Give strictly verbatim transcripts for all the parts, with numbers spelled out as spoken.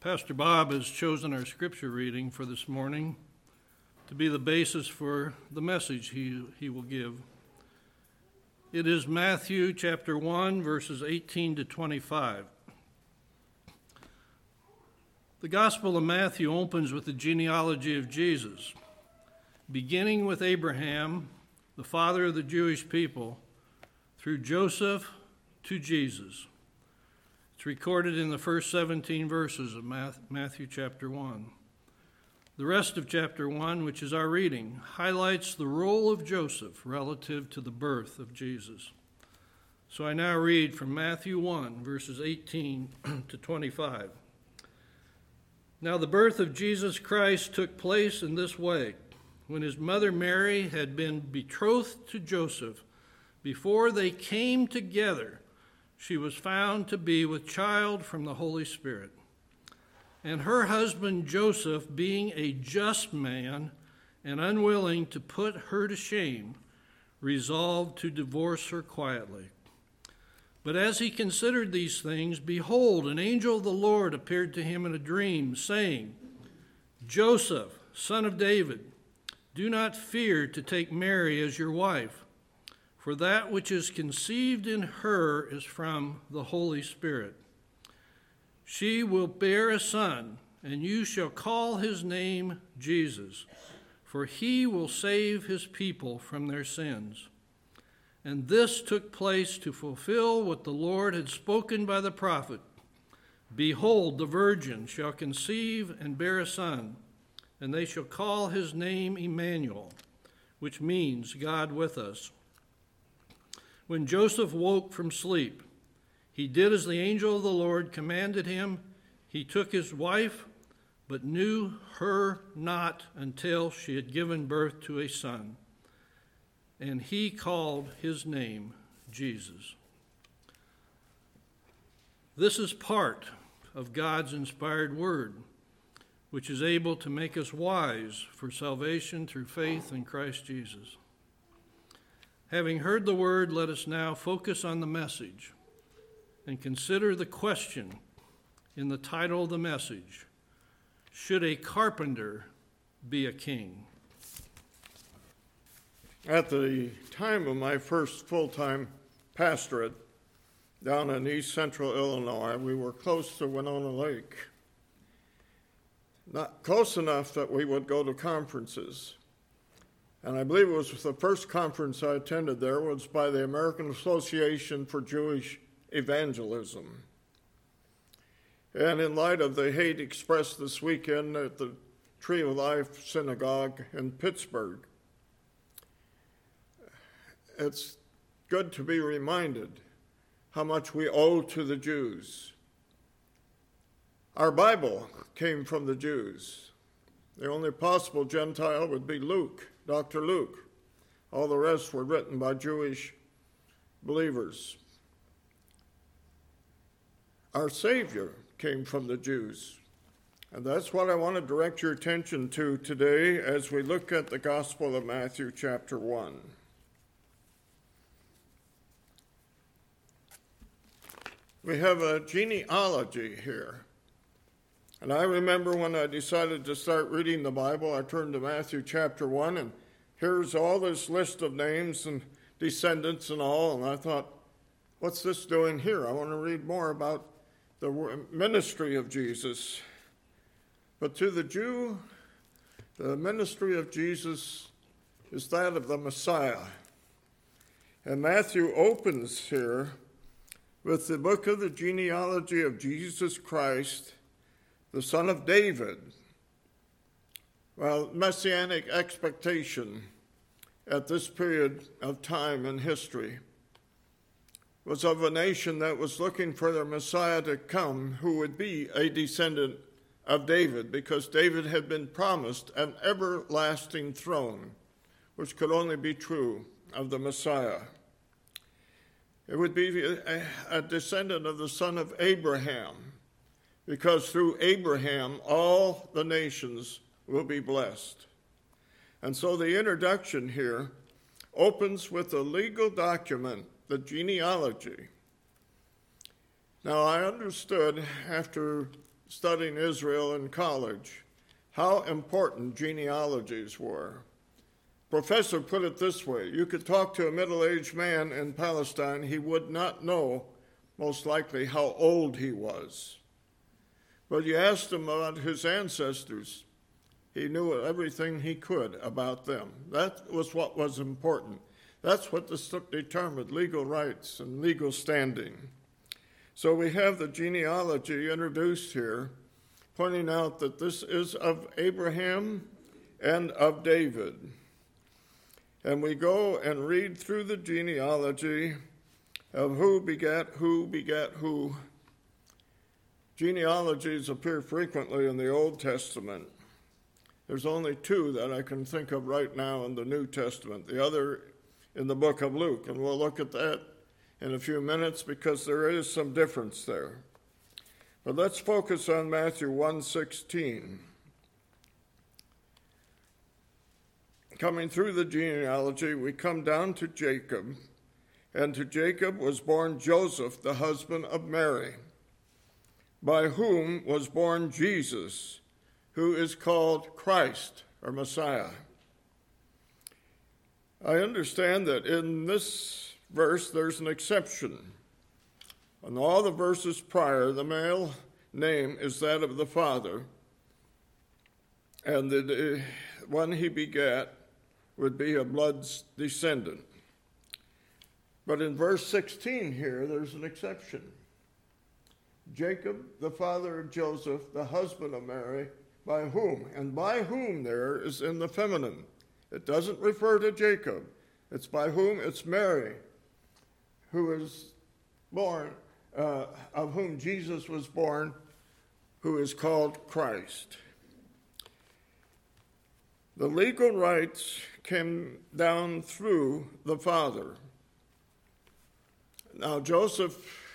Pastor Bob has chosen our scripture reading for this morning to be the basis for the message he, he will give. It is Matthew chapter one, verses eighteen to twenty-five. The Gospel of Matthew opens with the genealogy of Jesus, beginning with Abraham, the father of the Jewish people, through Joseph to Jesus. It's recorded in the first seventeen verses of Matthew chapter one. The rest of chapter one, which is our reading, highlights the role of Joseph relative to the birth of Jesus. So I now read from Matthew one, verses eighteen to twenty-five. Now the birth of Jesus Christ took place in this way. When his mother Mary had been betrothed to Joseph, before they came together, she was found to be with child from the Holy Spirit. And her husband Joseph, being a just man and unwilling to put her to shame, resolved to divorce her quietly. But as he considered these things, behold, an angel of the Lord appeared to him in a dream, saying, Joseph, son of David, do not fear to take Mary as your wife, for that which is conceived in her is from the Holy Spirit. She will bear a son, and you shall call his name Jesus, for he will save his people from their sins. And this took place to fulfill what the Lord had spoken by the prophet. Behold, the virgin shall conceive and bear a son, and they shall call his name Emmanuel, which means God with us. When Joseph woke from sleep, he did as the angel of the Lord commanded him. He took his wife, but knew her not until she had given birth to a son. And he called his name Jesus. This is part of God's inspired word, which is able to make us wise for salvation through faith in Christ Jesus. Having heard the word, let us now focus on the message and consider the question in the title of the message: should a carpenter be a king? At the time of my first full-time pastorate down in east central Illinois, we were close to Winona Lake. Not close enough that we would go to conferences. And I believe it was the first conference I attended there was by the American Association for Jewish Evangelism. And in light of the hate expressed this weekend at the Tree of Life Synagogue in Pittsburgh, it's good to be reminded how much we owe to the Jews. Our Bible came from the Jews. The only possible Gentile would be Luke, Doctor Luke. All the rest were written by Jewish believers. Our Savior came from the Jews. And that's what I want to direct your attention to today as we look at the Gospel of Matthew chapter one. We have a genealogy here. And I remember when I decided to start reading the Bible, I turned to Matthew chapter one, and here's all this list of names and descendants and all, and I thought, what's this doing here? I want to read more about the ministry of Jesus. But to the Jew, the ministry of Jesus is that of the Messiah. And Matthew opens here with the book of the genealogy of Jesus Christ, the son of David. Well, messianic expectation at this period of time in history was of a nation that was looking for their Messiah to come, who would be a descendant of David, because David had been promised an everlasting throne, which could only be true of the Messiah. It would be a, a descendant of the son of Abraham, because through Abraham all the nations will be blessed. And so the introduction here opens with a legal document, the genealogy. Now, I understood after studying Israel in college how important genealogies were. Professor put it this way: you could talk to a middle-aged man in Palestine, he would not know, most likely, how old he was. But you asked him about his ancestors, he knew everything he could about them. That was what was important. That's what determined legal rights and legal standing. So we have the genealogy introduced here, pointing out that this is of Abraham and of David. And we go and read through the genealogy of who begat who begat who. Genealogies appear frequently in the Old Testament. There's only two that I can think of right now in the New Testament, the other in the book of Luke, and we'll look at that in a few minutes because there is some difference there. But let's focus on Matthew one sixteen. Coming through the genealogy, we come down to Jacob, and to Jacob was born Joseph, the husband of Mary, by whom was born Jesus, who is called Christ, or Messiah. I understand that in this verse there's an exception. In all the verses prior, the male name is that of the father, and the one he begat would be a blood descendant. But in verse sixteen here, there's an exception. Jacob, the father of Joseph, the husband of Mary, by whom? And by whom there is in the feminine. It doesn't refer to Jacob. It's by whom? It's Mary, who is born, uh, of whom Jesus was born, who is called Christ. The legal rights came down through the father. Now, Joseph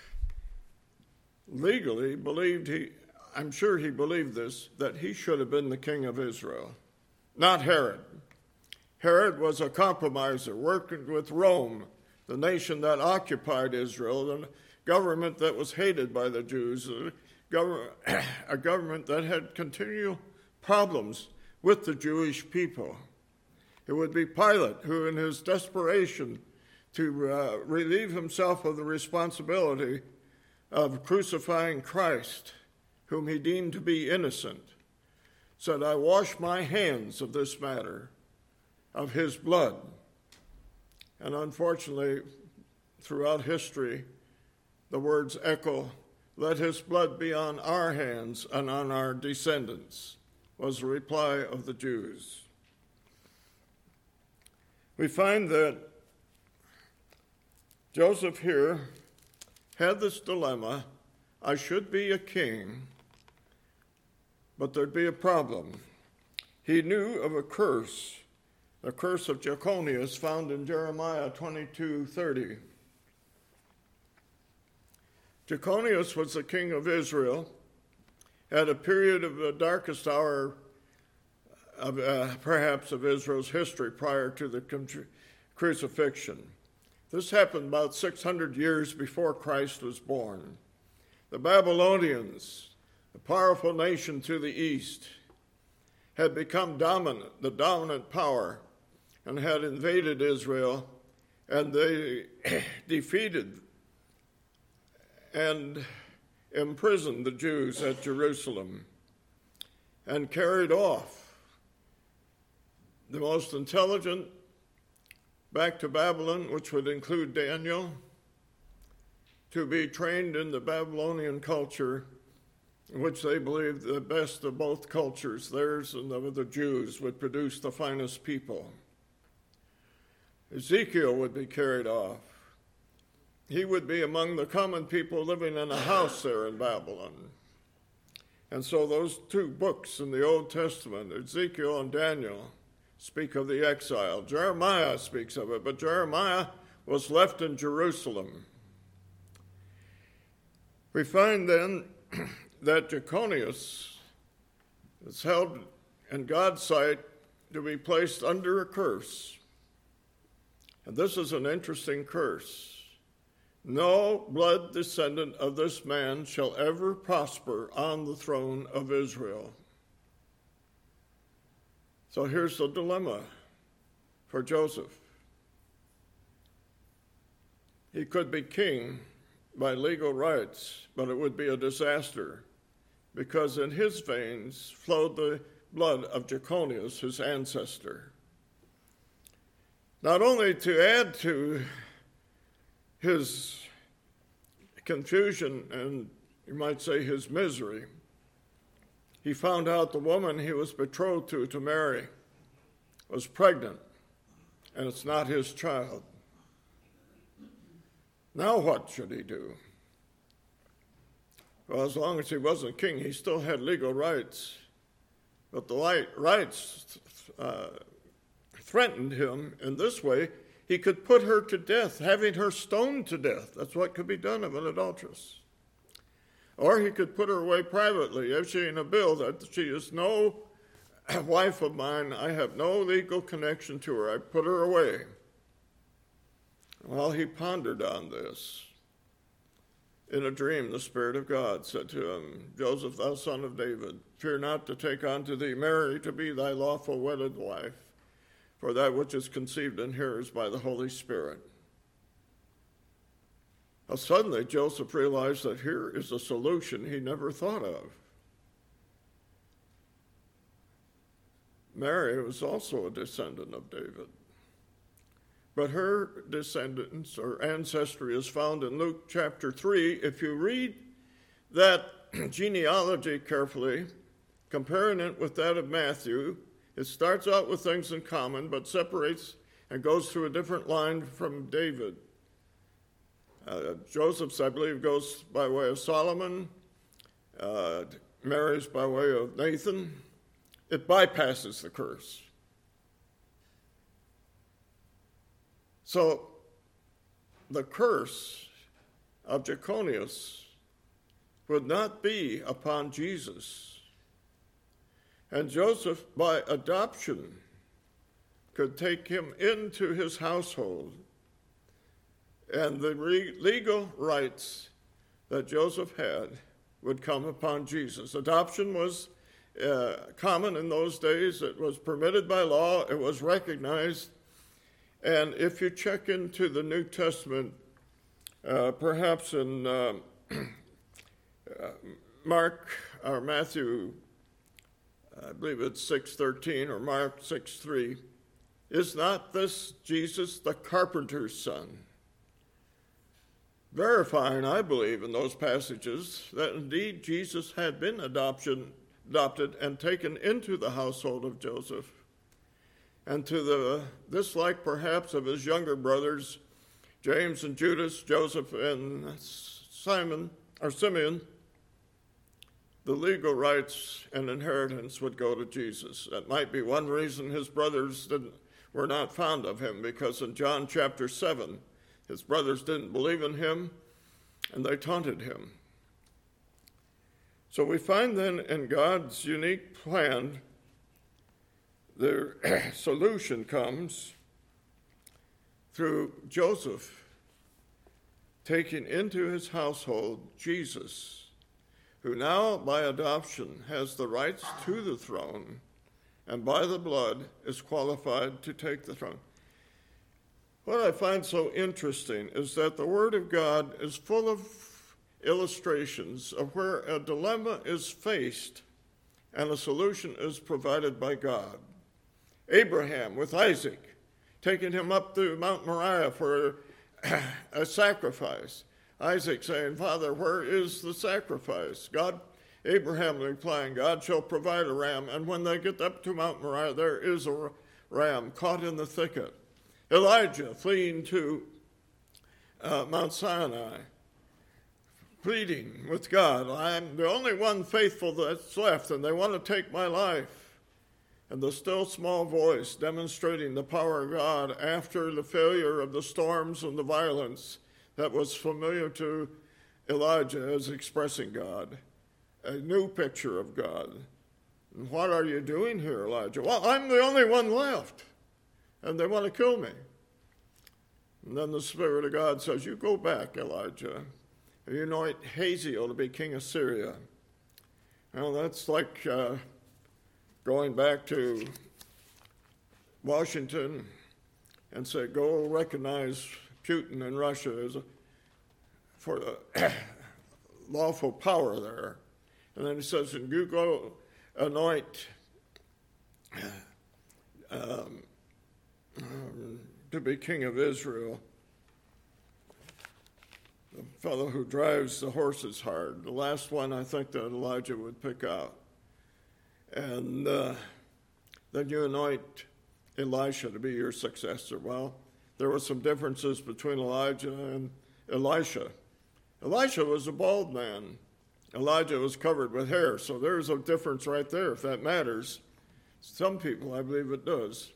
legally believed he, I'm sure he believed this, that he should have been the king of Israel, not Herod. Herod was a compromiser, working with Rome, the nation that occupied Israel, the government that was hated by the Jews, a government, a government that had continual problems with the Jewish people. It would be Pilate who, in his desperation to uh, relieve himself of the responsibility of crucifying Christ, whom he deemed to be innocent, said, I wash my hands of this matter, of his blood. And unfortunately, throughout history, the words echo, let his blood be on our hands and on our descendants, was the reply of the Jews. We find that Joseph here had this dilemma, I should be a king, but there'd be a problem. He knew of a curse, the curse of Jeconias found in Jeremiah twenty-two thirty. Jeconias was the king of Israel at a period of the darkest hour of uh, perhaps of Israel's history prior to the crucifixion. This happened about six hundred years before Christ was born. The Babylonians, a powerful nation to the east, had become dominant, the dominant power, and had invaded Israel, and they defeated and imprisoned the Jews at Jerusalem and carried off the most intelligent back to Babylon, which would include Daniel, to be trained in the Babylonian culture, in which they believed the best of both cultures, theirs and of the Jews, would produce the finest people. Ezekiel would be carried off. He would be among the common people living in a house there in Babylon. And so those two books in the Old Testament, Ezekiel and Daniel, speak of the exile. Jeremiah speaks of it, but Jeremiah was left in Jerusalem. We find then that Jeconias is held in God's sight to be placed under a curse. And this is an interesting curse. no blood descendant of this man shall ever prosper on the throne of Israel. So here's the dilemma for Joseph. He could be king by legal rights, but it would be a disaster, because in his veins flowed the blood of Jeconias, his ancestor. Not only to add to his confusion and, you might say, his misery, he found out the woman he was betrothed to to marry was pregnant, and it's not his child. Now what should he do? Well, as long as he wasn't king, he still had legal rights. But the light rights uh, threatened him in this way. He could put her to death, having her stoned to death. That's what could be done of an adulteress. Or he could put her away privately, issuing a bill that she is no wife of mine. I have no legal connection to her. I put her away. While he pondered on this, in a dream the Spirit of God said to him, Joseph, thou son of David, fear not to take unto thee Mary to be thy lawful wedded wife, for that which is conceived in her is by the Holy Spirit. Now suddenly Joseph realized that here is a solution he never thought of. Mary was also a descendant of David. But her descendants or ancestry is found in Luke chapter three. If you read that genealogy carefully, comparing it with that of Matthew, it starts out with things in common, but separates and goes through a different line from David. Uh, Joseph's, I believe, goes by way of Solomon. Uh, Mary's by way of Nathan. It bypasses the curse. So the curse of Jeconias would not be upon Jesus. And Joseph, by adoption, could take him into his household. And the re- legal rights that Joseph had would come upon Jesus. Adoption was uh, common in those days. It was permitted by law. It was recognized. And if you check into the New Testament, uh, perhaps in uh, uh, Mark or Matthew, I believe it's six thirteen or Mark six three, is not this Jesus the carpenter's son? Verifying, I believe, in those passages that indeed Jesus had been adoption, adopted and taken into the household of Joseph. And to the dislike, perhaps, of his younger brothers, James and Judas, Joseph and Simon, or Simeon, the legal rights and inheritance would go to Jesus. That might be one reason his brothers didn't, were not fond of him, because in John chapter seven, his brothers didn't believe in him, and they taunted him. So we find then in God's unique plan, the solution comes through Joseph taking into his household Jesus, who now by adoption has the rights to the throne and by the blood is qualified to take the throne. What I find so interesting is that the Word of God is full of illustrations of where a dilemma is faced and a solution is provided by God. Abraham with Isaac, taking him up to Mount Moriah for a sacrifice. Isaac saying, Father, where is the sacrifice? God, Abraham replying, God shall provide a ram. And when they get up to Mount Moriah, there is a ram caught in the thicket. Elijah fleeing to uh, Mount Sinai, pleading with God, I'm the only one faithful that's left, and they want to take my life. And the still small voice demonstrating the power of God after the failure of the storms and the violence that was familiar to Elijah as expressing God, a new picture of God. And what are you doing here, Elijah? Well, I'm the only one left, and they want to kill me. And then the Spirit of God says, you go back, Elijah. You anoint Hazael to be king of Syria. Well, that's like uh, going back to Washington and say, go recognize Putin in Russia as a, for the lawful power there. And then he says, and you go anoint um, um, to be king of Israel, the fellow who drives the horses hard. The last one I think that Elijah would pick out. And uh, then you anoint Elisha to be your successor. Well, there were some differences between Elijah and Elisha. Elisha was a bald man. Elijah was covered with hair, so there's a difference right there, if that matters. Some people, I believe it does.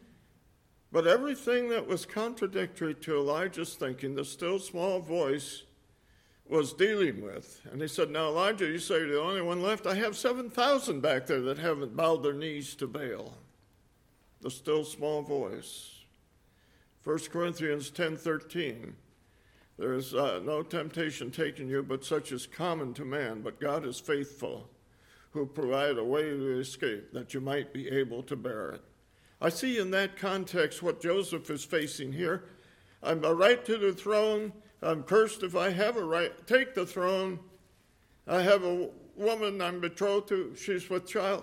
But everything that was contradictory to Elijah's thinking, the still small voice was dealing with. And he said, now, Elijah, you say you're the only one left. I have seven thousand back there that haven't bowed their knees to Baal. The still small voice. First Corinthians ten thirteen. There is uh, no temptation taken you, but such is common to man. But God is faithful, who provided a way to escape, that you might be able to bear it. I see in that context what Joseph is facing here. I'm a right to the throne. I'm cursed if I have a right. Take the throne. I have a woman I'm betrothed to. She's with child.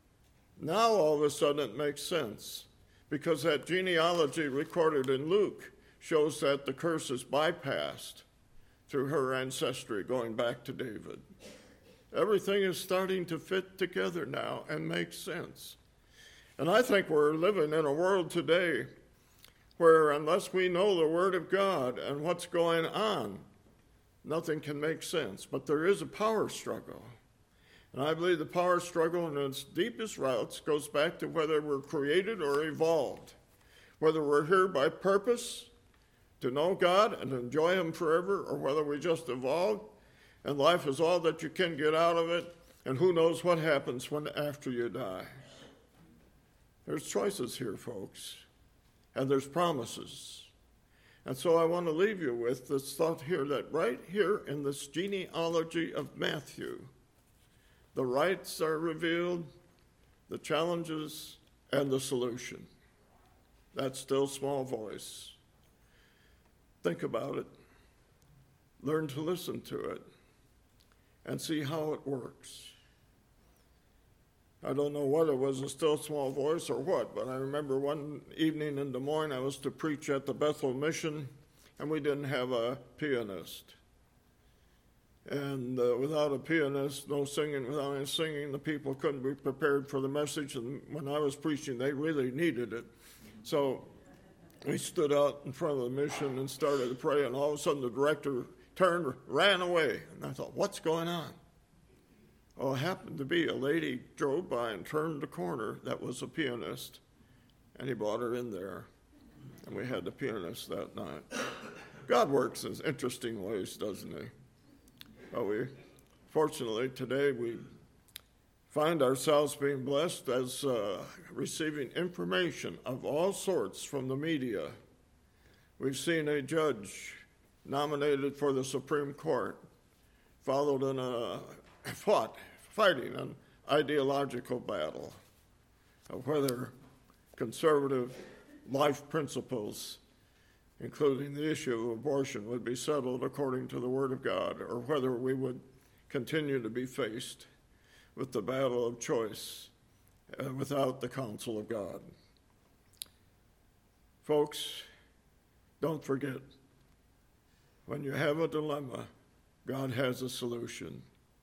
Now all of a sudden it makes sense, because that genealogy recorded in Luke shows that the curse is bypassed through her ancestry going back to David. Everything is starting to fit together now and make sense. And I think we're living in a world today where unless we know the Word of God and what's going on, nothing can make sense. But there is a power struggle. And I believe the power struggle in its deepest roots goes back to whether we're created or evolved, whether we're here by purpose to know God and enjoy Him forever, or whether we just evolved and life is all that you can get out of it, and who knows what happens when after you die. There's choices here, folks, and there's promises. And so I want to leave you with this thought here, that right here in this genealogy of Matthew, the rights are revealed, the challenges, and the solution. That still small voice. Think about it. Learn to listen to it and see how it works. I don't know whether it was a still small voice or what, but I remember one evening in Des Moines I was to preach at the Bethel Mission, and we didn't have a pianist. And uh, without a pianist, no singing, without any singing, the people couldn't be prepared for the message, and when I was preaching, they really needed it. So we stood out in front of the mission and started to pray, and all of a sudden the director turned, ran away, and I thought, what's going on? Well, it happened to be a lady drove by and turned the corner that was a pianist, and he brought her in there, and we had the pianist that night. God works in interesting ways, doesn't he? Well, we, fortunately, today we find ourselves being blessed as uh, receiving information of all sorts from the media. We've seen a judge nominated for the Supreme Court, followed in a fought, fighting an ideological battle of whether conservative life principles, including the issue of abortion, would be settled according to the Word of God, or whether we would continue to be faced with the battle of choice uh, without the counsel of God. Folks, don't forget, when you have a dilemma, God has a solution.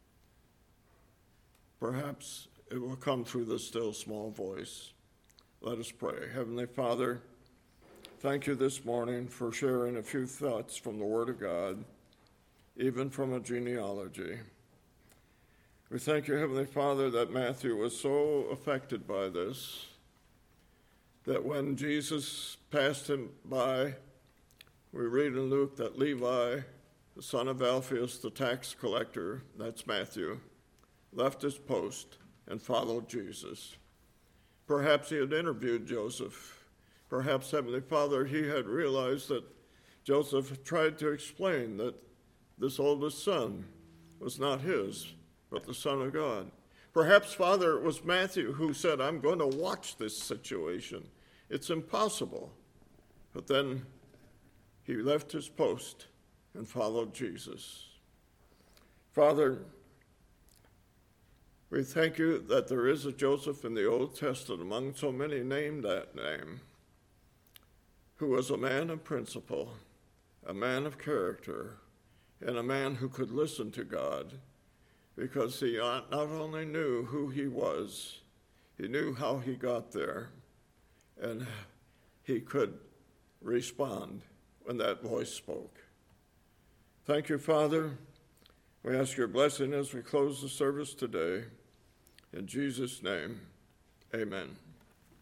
Perhaps it will come through the still small voice. Let us pray. Heavenly Father, thank you this morning for sharing a few thoughts from the Word of God, even from a genealogy. We thank you, Heavenly Father, that Matthew was so affected by this, that when Jesus passed him by, we read in Luke that Levi, the son of Alphaeus, the tax collector, that's Matthew, left his post and followed Jesus. Perhaps he had interviewed Joseph. Perhaps, Heavenly Father, he had realized that Joseph tried to explain that this oldest son was not his, but the Son of God. Perhaps, Father, it was Matthew who said, I'm going to watch this situation. It's impossible. But then he left his post and followed Jesus. Father, we thank you that there is a Joseph in the Old Testament, among so many named that name, who was a man of principle, a man of character, and a man who could listen to God, because he not only knew who he was, he knew how he got there, and he could respond when that voice spoke. Thank you, Father. We ask your blessing as we close the service today. In Jesus' name, amen.